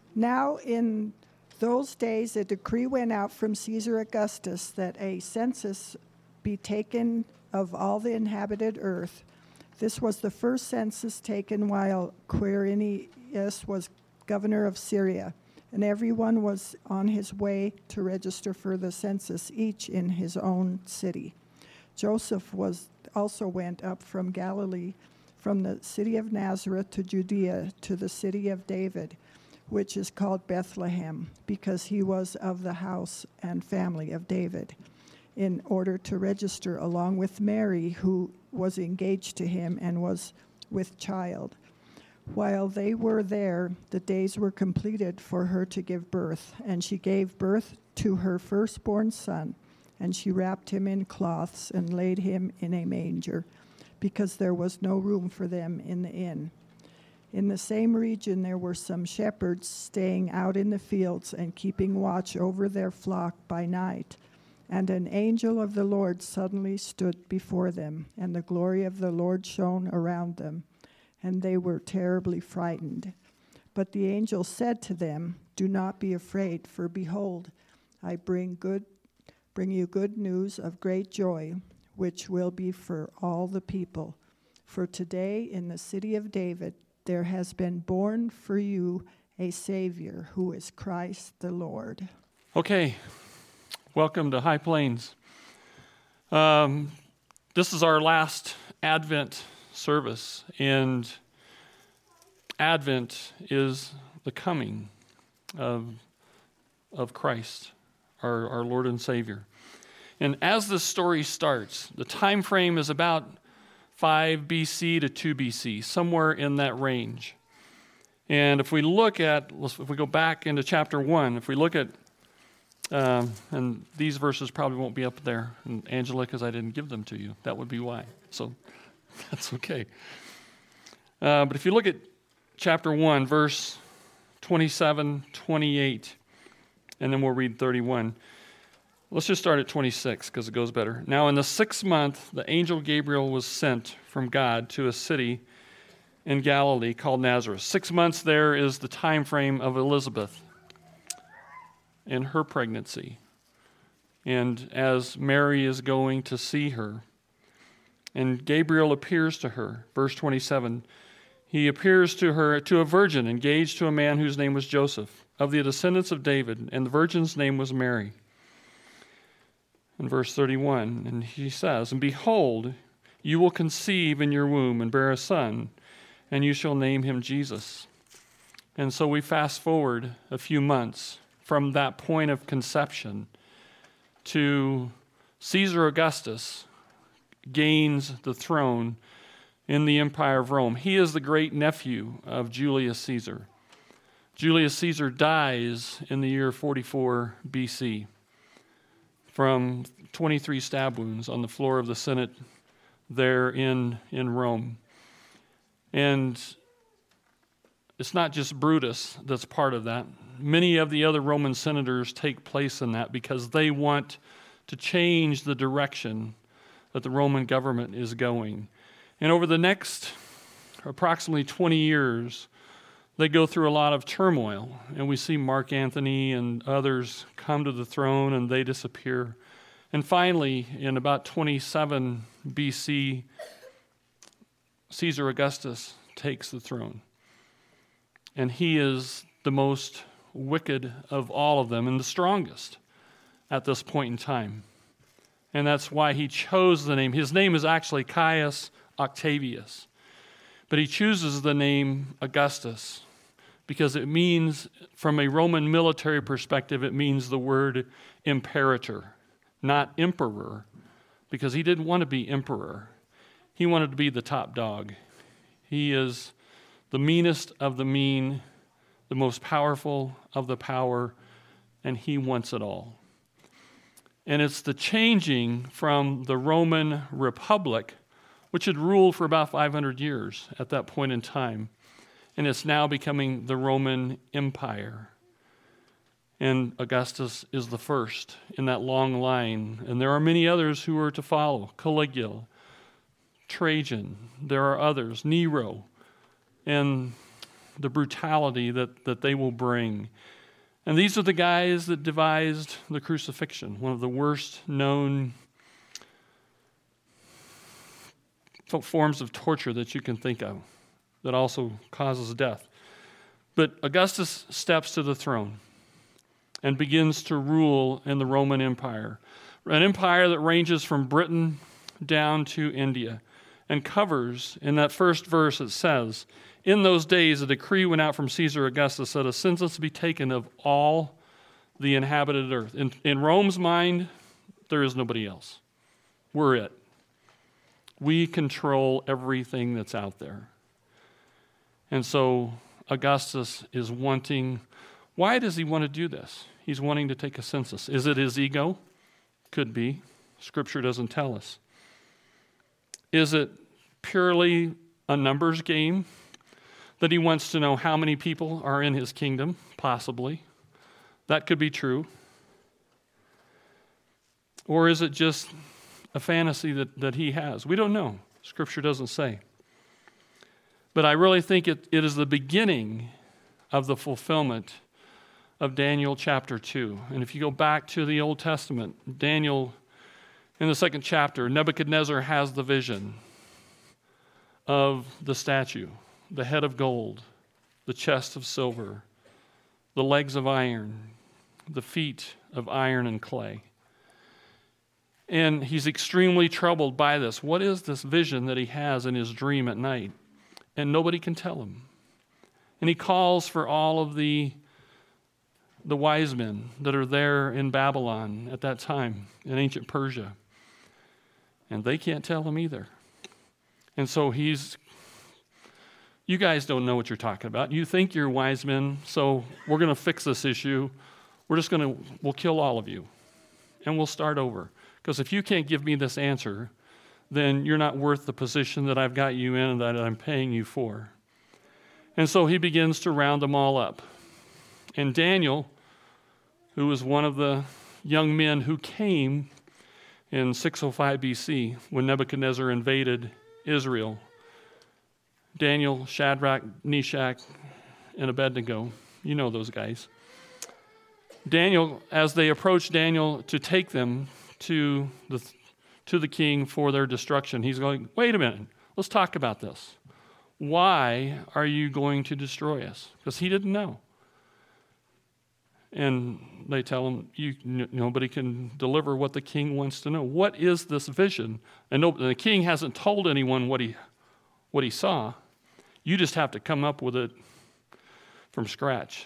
Now in those days a decree went out from Caesar Augustus that a census be taken of all the inhabited earth. This was the first census taken while Quirinius was governor of Syria, and everyone was on his way to register for the census, each in his own city. Joseph also went up from Galilee, from the city of Nazareth to Judea, to the city of David, which is called Bethlehem, because he was of the house and family of David, in order to register along with Mary, who was engaged to him and was with child. While they were there, the days were completed for her to give birth, and she gave birth to her firstborn son, and she wrapped him in cloths and laid him in a manger, because there was no room for them in the inn. In the same region there were some shepherds staying out in the fields and keeping watch over their flock by night. And an angel of the Lord suddenly stood before them, and the glory of the Lord shone around them, and they were terribly frightened. But the angel said to them, "Do not be afraid, for behold, I bring you good news of great joy, which will be for all the people. For today in the city of David there has been born for you a Savior, who is Christ the Lord." Okay, welcome to High Plains. This is our last Advent service, and Advent is the coming of Christ, our Lord and Savior. And as this story starts, the time frame is about 5 BC to 2 BC, somewhere in that range. And if we go back into chapter 1, if we look at, and these verses probably won't be up there, and Angela, because I didn't give them to you, that would be why. So that's okay. But if you look at chapter 1, verse 27, 28, and then we'll read 31. Let's just start at 26 because it goes better. Now in the 6th month, the angel Gabriel was sent from God to a city in Galilee called Nazareth. 6 months there is the time frame of Elizabeth and her pregnancy. And as Mary is going to see her, and Gabriel appears to her, verse 27, he appears to her, to a virgin engaged to a man whose name was Joseph, of the descendants of David, and the virgin's name was Mary. In verse 31, and he says, "And behold, you will conceive in your womb and bear a son, and you shall name him Jesus." And so we fast forward a few months from that point of conception to Caesar Augustus gains the throne in the Empire of Rome. He is the great nephew of Julius Caesar. Julius Caesar dies in the year 44 BC. From 23 stab wounds on the floor of the Senate there in Rome. And it's not just Brutus that's part of that. Many of the other Roman senators take place in that because they want to change the direction that the Roman government is going. And over the next approximately 20 years, they go through a lot of turmoil, and we see Mark Antony and others come to the throne and they disappear. And finally, in about 27 BC, Caesar Augustus takes the throne. And he is the most wicked of all of them and the strongest at this point in time. And that's why he chose the name. His name is actually Caius Octavius. But he chooses the name Augustus because it means, from a Roman military perspective, it means the word imperator, not emperor, because he didn't want to be emperor. He wanted to be the top dog. He is the meanest of the mean, the most powerful of the power, and he wants it all. And it's the changing from the Roman Republic, which had ruled for about 500 years at that point in time, and it's now becoming the Roman Empire. And Augustus is the first in that long line, and there are many others who are to follow. Caligula, Trajan, there are others, Nero, and the brutality that they will bring. And these are the guys that devised the crucifixion, one of the worst known forms of torture that you can think of, that also causes death. But Augustus steps to the throne and begins to rule in the Roman Empire, an empire that ranges from Britain down to India and covers, in that first verse it says, in those days a decree went out from Caesar Augustus that a census be taken of all the inhabited earth. In Rome's mind, there is nobody else. We're it. We control everything that's out there. And so Augustus is wanting, why does he want to do this? He's wanting to take a census. Is it his ego? Could be. Scripture doesn't tell us. Is it purely a numbers game that he wants to know how many people are in his kingdom? Possibly. That could be true. Or is it just a fantasy that he has? We don't know. Scripture doesn't say. But I really think it is the beginning of the fulfillment of Daniel chapter 2. And if you go back to the Old Testament, Daniel, in the 2nd chapter, Nebuchadnezzar has the vision of the statue, the head of gold, the chest of silver, the legs of iron, the feet of iron and clay. And he's extremely troubled by this. What is this vision that he has in his dream at night? And nobody can tell him. And he calls for all of the wise men that are there in Babylon at that time, in ancient Persia. And they can't tell him either. And so you guys don't know what you're talking about. You think you're wise men, so we're going to fix this issue. We'll kill all of you. And we'll start over. Because if you can't give me this answer, then you're not worth the position that I've got you in and that I'm paying you for. And so he begins to round them all up. And Daniel, who was one of the young men who came in 605 BC when Nebuchadnezzar invaded Israel, Daniel, Shadrach, Meshach, and Abednego, you know those guys. Daniel, as they approached Daniel to take them to the king for their destruction, he's going, wait a minute, let's talk about this. Why are you going to destroy us? Because he didn't know. And they tell him, nobody can deliver what the king wants to know. What is this vision? And the king hasn't told anyone what he saw. You just have to come up with it from scratch.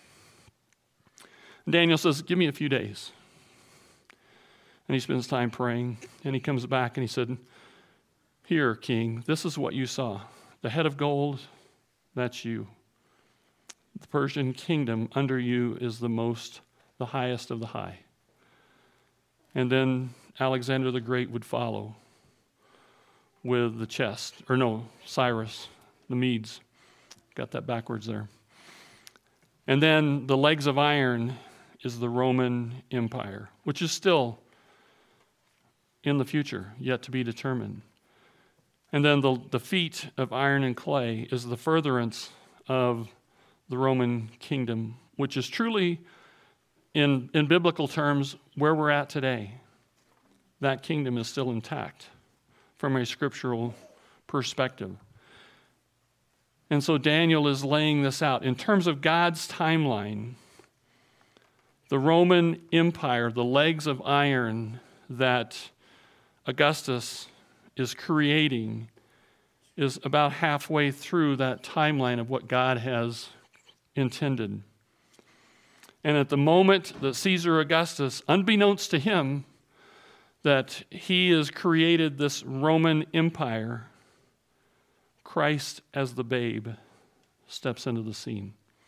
Daniel says, give me a few days. And he spends time praying, and he comes back and he said, here, king, this is what you saw. The head of gold, that's you. The Persian kingdom under you is the highest of the high. And then Alexander the Great would follow with the chest, Cyrus, the Medes. Got that backwards there. And then the legs of iron is the Roman Empire, which is still in the future, yet to be determined. And then the feet of iron and clay is the furtherance of the Roman kingdom, which is truly, in biblical terms, where we're at today. That kingdom is still intact from a scriptural perspective. And so Daniel is laying this out. In terms of God's timeline, the Roman Empire, the legs of iron that Augustus is creating, is about halfway through that timeline of what God has intended. And at the moment that Caesar Augustus, unbeknownst to him, that he has created this Roman Empire, Christ as the babe steps into the scene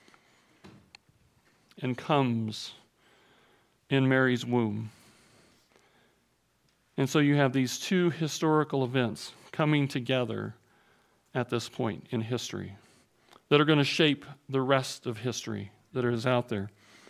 and comes in Mary's womb. And so you have these two historical events coming together at this point in history that are going to shape the rest of history that is out there.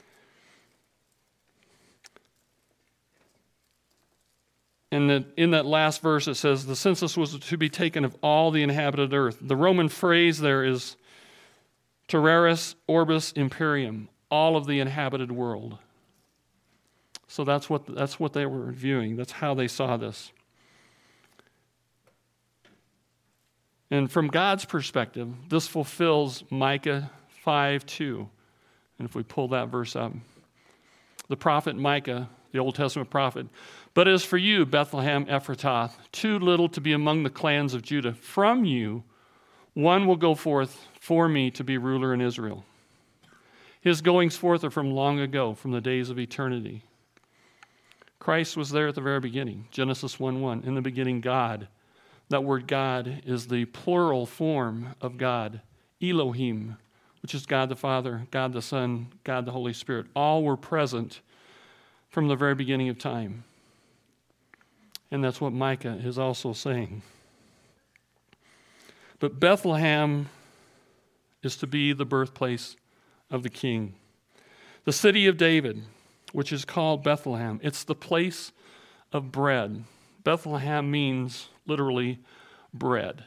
And in that last verse it says, the census was to be taken of all the inhabited earth. The Roman phrase there is Terraris orbis imperium, all of the inhabited world. So that's what they were viewing. That's how they saw this. And from God's perspective, this fulfills Micah 5:2. And if we pull that verse up, the prophet Micah, the Old Testament prophet, but as for you, Bethlehem Ephratah, too little to be among the clans of Judah, from you one will go forth for me to be ruler in Israel. His goings forth are from long ago, from the days of eternity. Christ was there at the very beginning. Genesis 1:1, in the beginning God. That word God is the plural form of God, Elohim, which is God the Father, God the Son, God the Holy Spirit. All were present from the very beginning of time. And that's what Micah is also saying. But Bethlehem is to be the birthplace of the King. The city of David, which is called Bethlehem, it's the place of bread. Bethlehem means literally bread.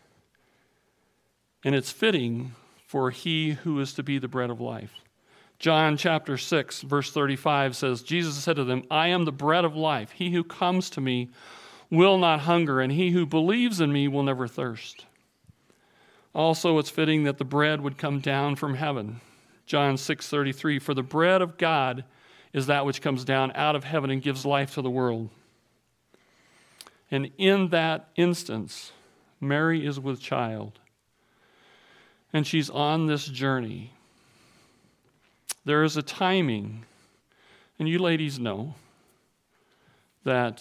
And it's fitting for he who is to be the bread of life. John chapter 6, verse 35 says, Jesus said to them, I am the bread of life. He who comes to me will not hunger, and he who believes in me will never thirst. Also, it's fitting that the bread would come down from heaven. John 6:33, for the bread of God is that which comes down out of heaven and gives life to the world. And in that instance, Mary is with child. And she's on this journey. There is a timing, and you ladies know that,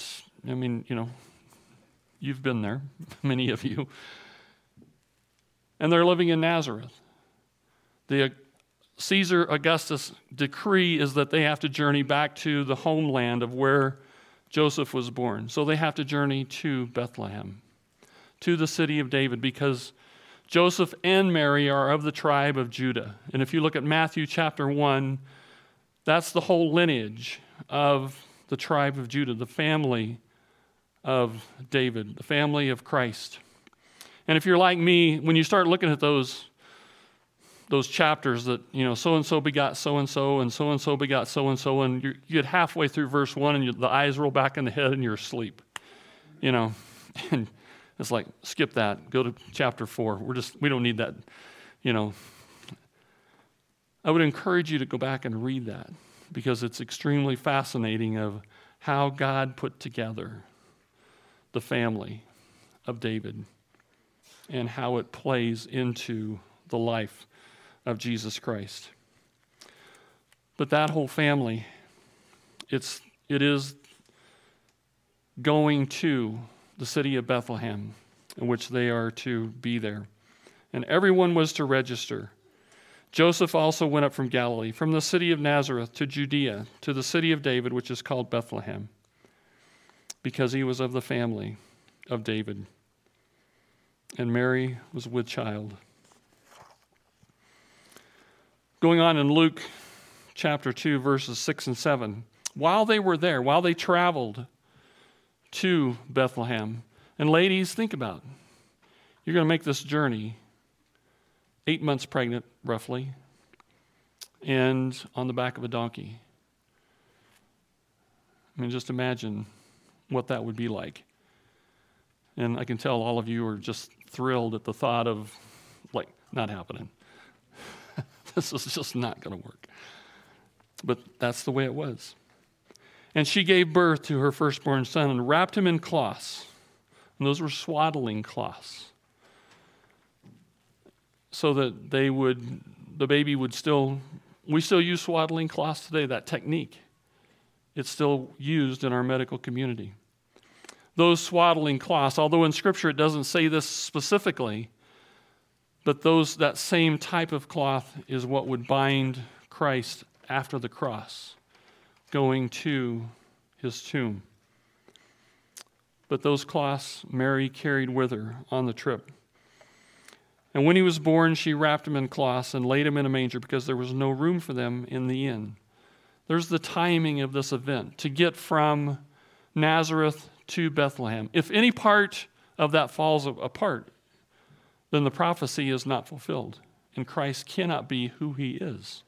you've been there, many of you. And they're living in Nazareth. The Caesar Augustus decree is that they have to journey back to the homeland of where Joseph was born. So they have to journey to Bethlehem, to the city of David, because Joseph and Mary are of the tribe of Judah. And if you look at Matthew chapter 1, that's the whole lineage of the tribe of Judah, the family of David, the family of Christ. And if you're like me, when you start looking at those chapters that, so-and-so begot so-and-so, and so-and-so begot so-and-so, and you get halfway through verse 1, and the eyes roll back in the head, and you're asleep. And it's like, skip that, go to chapter 4. We don't need that, I would encourage you to go back and read that, because it's extremely fascinating of how God put together the family of David and how it plays into the life of Jesus Christ. But that whole family, it is going to the city of Bethlehem, in which they are to be there. And everyone was to register. Joseph also went up from Galilee, from the city of Nazareth to Judea, to the city of David, which is called Bethlehem, because he was of the family of David. And Mary was with child. Going on in Luke chapter 2, verses 6 and 7, while they were there, while they traveled to Bethlehem, and ladies, think about it. You're going to make this journey 8 months pregnant, roughly, and on the back of a donkey. Just imagine what that would be like. And I can tell all of you are just thrilled at the thought of, not happening. This is just not going to work. But that's the way it was. And she gave birth to her firstborn son and wrapped him in cloths. And those were swaddling cloths. So that the baby would we still use swaddling cloths today, that technique. It's still used in our medical community. Those swaddling cloths, although in Scripture it doesn't say this specifically, but that same type of cloth is what would bind Christ after the cross, going to his tomb. But those cloths Mary carried with her on the trip. And when he was born, she wrapped him in cloths and laid him in a manger because there was no room for them in the inn. There's the timing of this event to get from Nazareth to Bethlehem. If any part of that falls apart, then the prophecy is not fulfilled. and Christ cannot be who he is.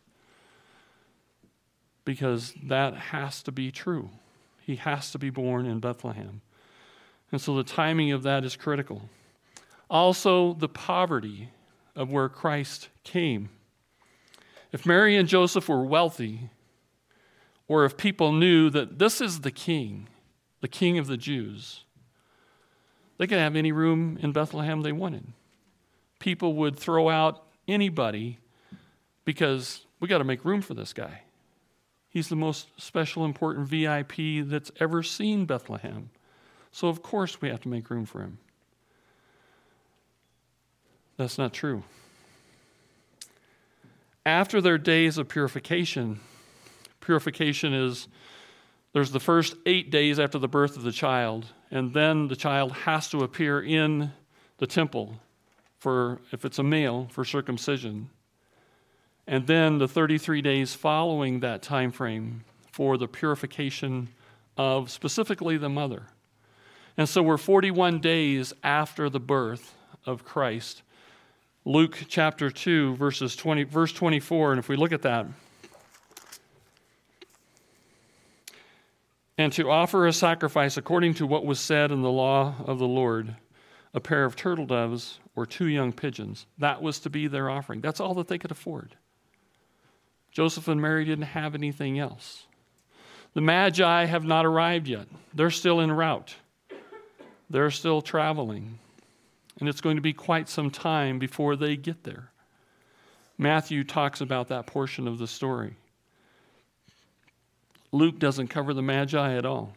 Because that has to be true. He has to be born in Bethlehem. And so the timing of that is critical. Also, the poverty of where Christ came. If Mary and Joseph were wealthy, or if people knew that this is the king of the Jews, they could have any room in Bethlehem they wanted. People would throw out anybody because we got to make room for this guy. He's the most special, important VIP that's ever seen Bethlehem. So of course we have to make room for him. That's not true. After their days of purification is, there's the first 8 days after the birth of the child, and then the child has to appear in the temple for, if it's a male, for circumcision. And then the 33 days following that time frame for the purification of specifically the mother. And so we're 41 days after the birth of Christ. Luke chapter 2, verse 24, and if we look at that. And to offer a sacrifice according to what was said in the law of the Lord, a pair of turtle doves or 2 young pigeons. That was to be their offering. That's all that they could afford. Joseph and Mary didn't have anything else. The Magi have not arrived yet. They're still en route. They're still traveling. And it's going to be quite some time before they get there. Matthew talks about that portion of the story. Luke doesn't cover the Magi at all.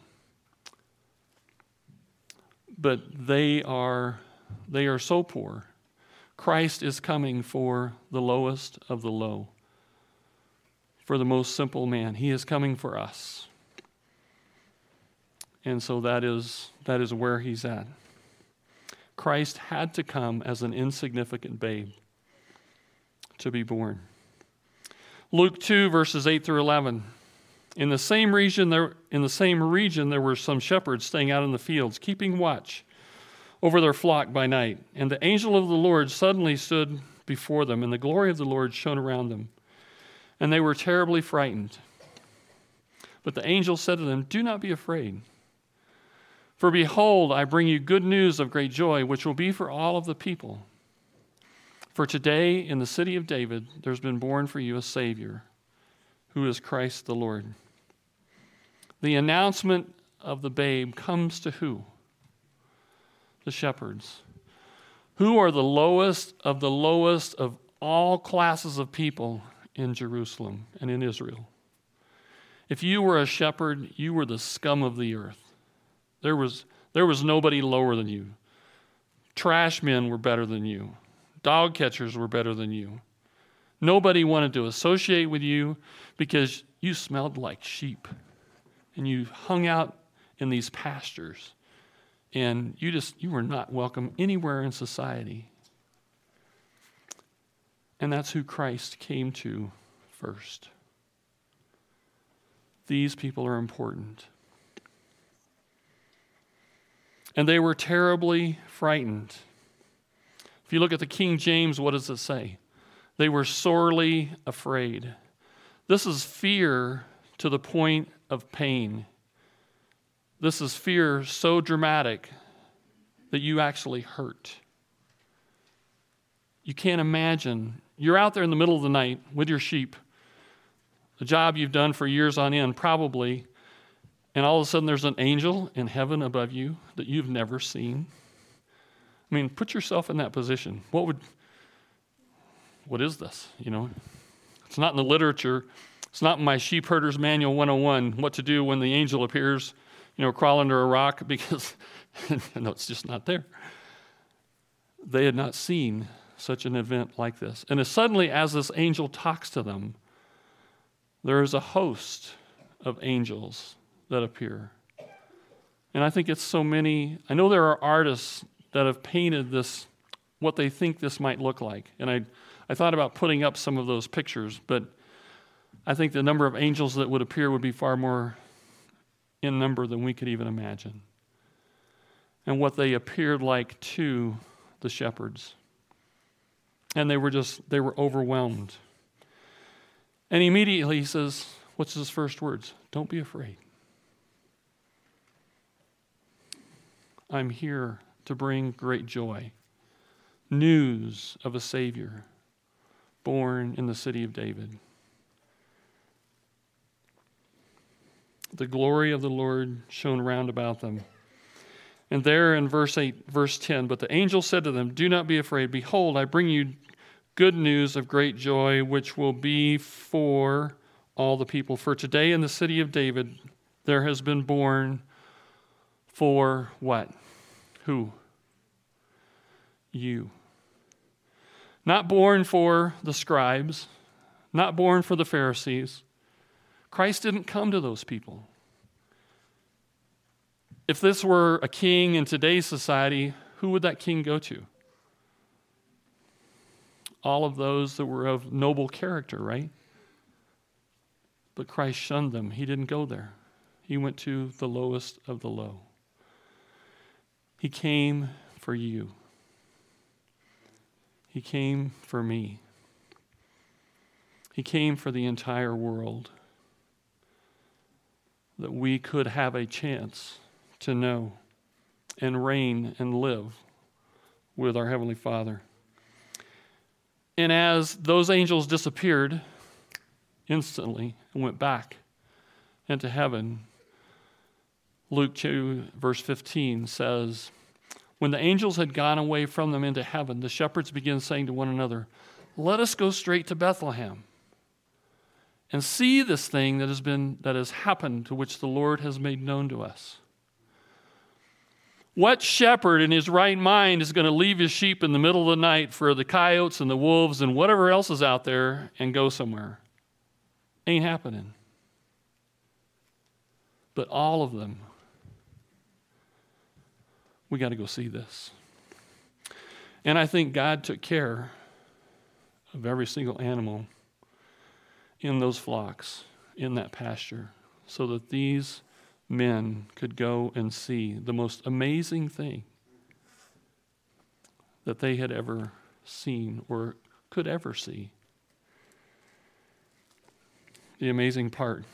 But they are so poor. Christ is coming for the lowest of the low. For the most simple man. He is coming for us. And so that is where he's at. Christ had to come as an insignificant babe to be born. Luke 2, verses 8 through 11. In the same region there were some shepherds staying out in the fields, keeping watch over their flock by night. And the angel of the Lord suddenly stood before them, and the glory of the Lord shone around them. And they were terribly frightened. But the angel said to them, "Do not be afraid. For behold, I bring you good news of great joy, which will be for all of the people. For today in the city of David there's been born for you a Savior, who is Christ the Lord." The announcement of the babe comes to who? The shepherds. Who are the lowest of all classes of people in Jerusalem and in Israel. If you were a shepherd, you were the scum of the earth. There was nobody lower than you. Trash men were better than you. Dog catchers were better than you. Nobody wanted to associate with you because you smelled like sheep. And you hung out in these pastures. And you were not welcome anywhere in society. And that's who Christ came to first. These people are important. And they were terribly frightened. If you look at the King James, what does it say? They were sorely afraid. This is fear to the point of pain. This is fear so dramatic that you actually hurt. You can't imagine. You're out there in the middle of the night with your sheep, a job you've done for years on end, probably, and all of a sudden there's an angel in heaven above you that you've never seen. I mean, put yourself in that position. What is this? It's not in the literature. It's not in my Sheep Herder's Manual 101, what to do when the angel appears, crawl under a rock, because no, it's just not there. They had not seen such an event like this. And as suddenly as this angel talks to them, there is a host of angels that appear. And I think it's so many. I know there are artists that have painted this, what they think this might look like. And I thought about putting up some of those pictures, but I think the number of angels that would appear would be far more in number than we could even imagine. And what they appeared like to the shepherds. And they were overwhelmed. And immediately he says, what's his first words? Don't be afraid. I'm here to bring great joy. News of a Savior born in the city of David. The glory of the Lord shone round about them. And there in verse 10, but the angel said to them, do not be afraid. Behold, I bring you good news of great joy, which will be for all the people. For today in the city of David, there has been born for what? Who? You. Not born for the scribes, not born for the Pharisees. Christ didn't come to those people. If this were a king in today's society, who would that king go to? All of those that were of noble character, right? But Christ shunned them. He didn't go there. He went to the lowest of the low. He came for you. He came for me. He came for the entire world, that we could have a chance to know and reign and live with our Heavenly Father. And as those angels disappeared instantly and went back into heaven, Luke 2, verse 15 says, when the angels had gone away from them into heaven, the shepherds began saying to one another, let us go straight to Bethlehem and see this thing that has happened, to which the Lord has made known to us. What shepherd in his right mind is going to leave his sheep in the middle of the night for the coyotes and the wolves and whatever else is out there and go somewhere? Ain't happening. But all of them, we got to go see this. And I think God took care of every single animal in those flocks, in that pasture, so that these men could go and see the most amazing thing that they had ever seen or could ever see. The amazing part.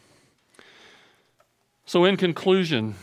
So in conclusion,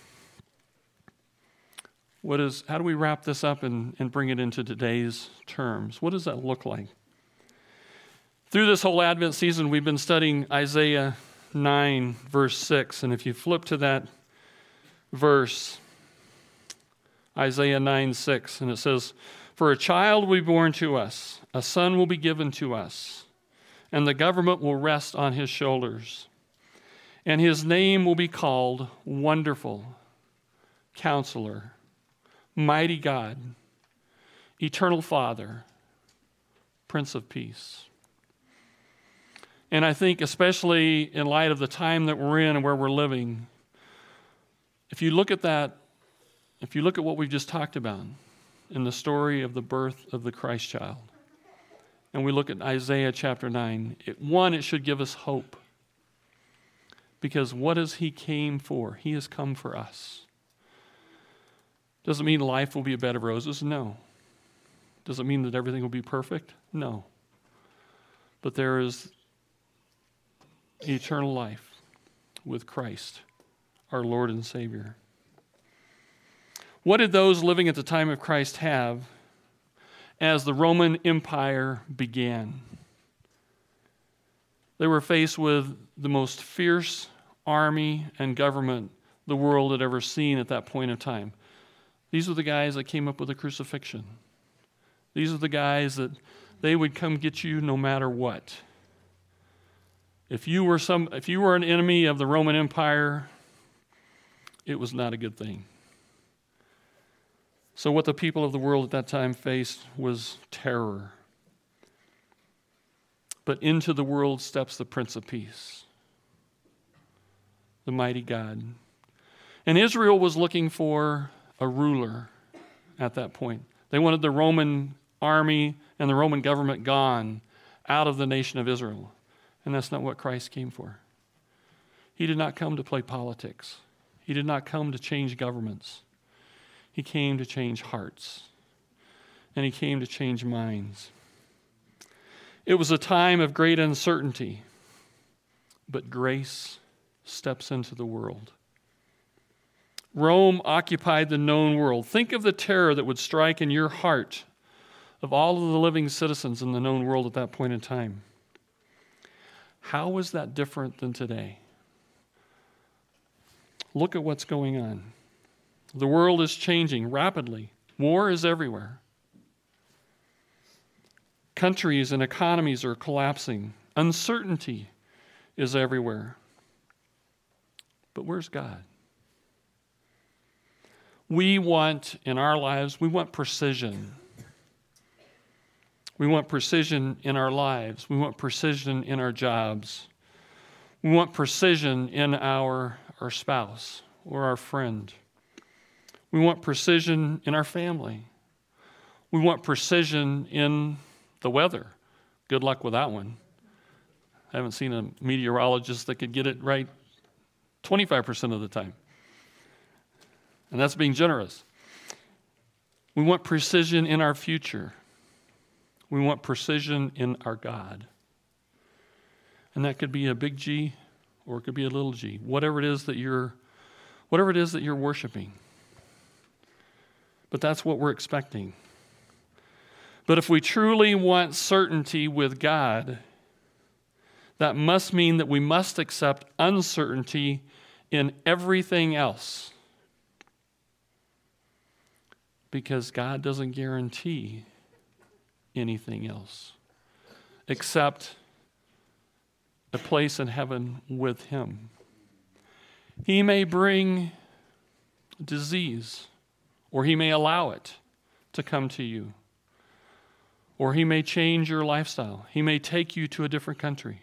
how do we wrap this up and bring it into today's terms? What does that look like? Through this whole Advent season, we've been studying Isaiah 9, verse 6. And if you flip to that verse, Isaiah 9, 6, and it says, for a child will be born to us, a son will be given to us, and the government will rest on his shoulders. And his name will be called Wonderful, Counselor, Mighty God, Eternal Father, Prince of Peace. And I think especially in light of the time that we're in and where we're living, if you look at that, if you look at what we've just talked about in the story of the birth of the Christ child, and we look at Isaiah chapter 9, it should give us hope. Because what has he came for? He has come for us. Does it mean life will be a bed of roses? No. Does it mean that everything will be perfect? No. But there is eternal life with Christ, our Lord and Savior. What did those living at the time of Christ have as the Roman Empire began? They were faced with the most fierce army and government the world had ever seen at that point of time. These were the guys that came up with the crucifixion. These are the guys that they would come get you no matter what. If you were an enemy of the Roman Empire, it was not a good thing. So what the people of the world at that time faced was terror. But into the world steps the Prince of Peace, the mighty God. And Israel was looking for a ruler at that point. They wanted the Roman army and the Roman government gone out of the nation of Israel. And that's not what Christ came for. He did not come to play politics. He did not come to change governments. He came to change hearts. and he came to change minds. It was a time of great uncertainty, but grace steps into the world. Rome occupied the known world. Think of the terror that would strike in your heart of all of the living citizens in the known world at that point in time. How is that different than today? Look at what's going on. The world is changing rapidly. War is everywhere. Countries and economies are collapsing. Uncertainty is everywhere. But where's God? We want, in our lives, we want precision. We want precision in our lives. We want precision in our jobs. We want precision in our spouse or our friend. We want precision in our family. We want precision in the weather. Good luck with that one. I haven't seen a meteorologist that could get it right 25% of the time. And that's being generous. We want precision in our future. We want precision in our God. And that could be a big G or it could be a little g. Whatever it is that you're worshiping. But that's what we're expecting. But if we truly want certainty with God, that must mean that we must accept uncertainty in everything else. Because God doesn't guarantee anything else except a place in heaven with Him. He may bring disease, or He may allow it to come to you, or He may change your lifestyle. He may take you to a different country.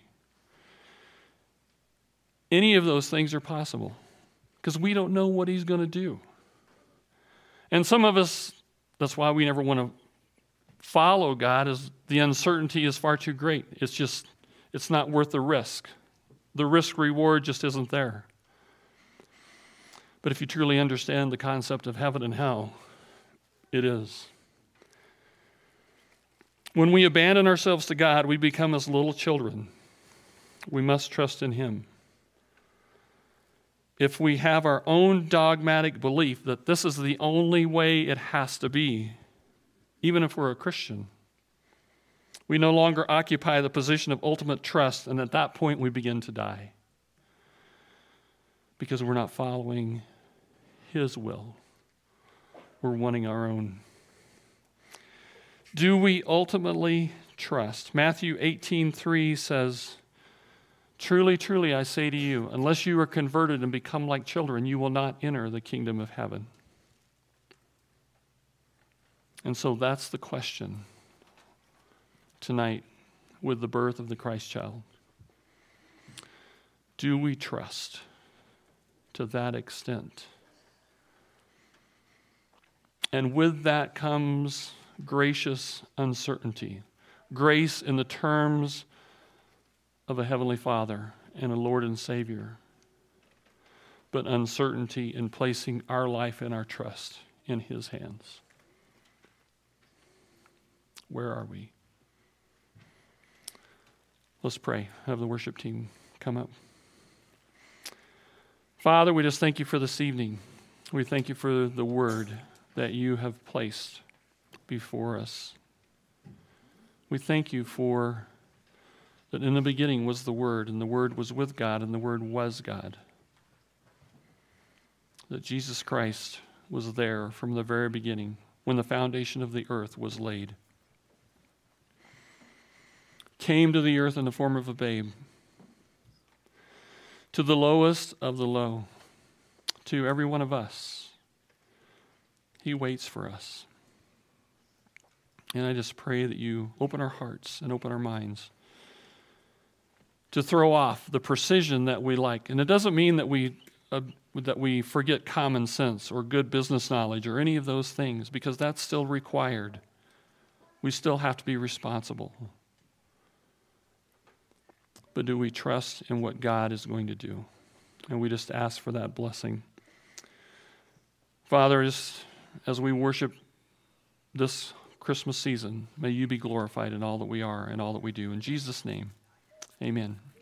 Any of those things are possible because we don't know what He's going to do. And some of us, that's why we never want to follow God, is the uncertainty is far too great. It's not worth the risk. The risk reward just isn't there. But if you truly understand the concept of heaven and hell, it is. When we abandon ourselves to God, we become as little children. We must trust in Him. If we have our own dogmatic belief that this is the only way it has to be, even if we're a Christian, we no longer occupy the position of ultimate trust, and at that point we begin to die because we're not following His will. We're wanting our own. Do we ultimately trust? Matthew 18:3 says, "Truly, truly, I say to you, unless you are converted and become like children, you will not enter the kingdom of heaven." And so that's the question tonight with the birth of the Christ child. Do we trust to that extent? And with that comes gracious uncertainty. Grace in the terms of a Heavenly Father and a Lord and Savior, but uncertainty in placing our life and our trust in His hands. Where are we? Let's pray. Have the worship team come up. Father, we just thank You for this evening. We thank You for the word that You have placed before us. We thank You for that in the beginning was the Word, and the Word was with God, and the Word was God. That Jesus Christ was there from the very beginning, when the foundation of the earth was laid. Came to the earth in the form of a babe, to the lowest of the low, to every one of us. He waits for us. And I just pray that You open our hearts and open our minds to throw off the precision that we like. And it doesn't mean that we forget common sense or good business knowledge or any of those things, because that's still required. We still have to be responsible. But do we trust in what God is going to do? And we just ask for that blessing. Father, as we worship this Christmas season, may you be glorified in all that we are and all that we do. In Jesus' name, amen.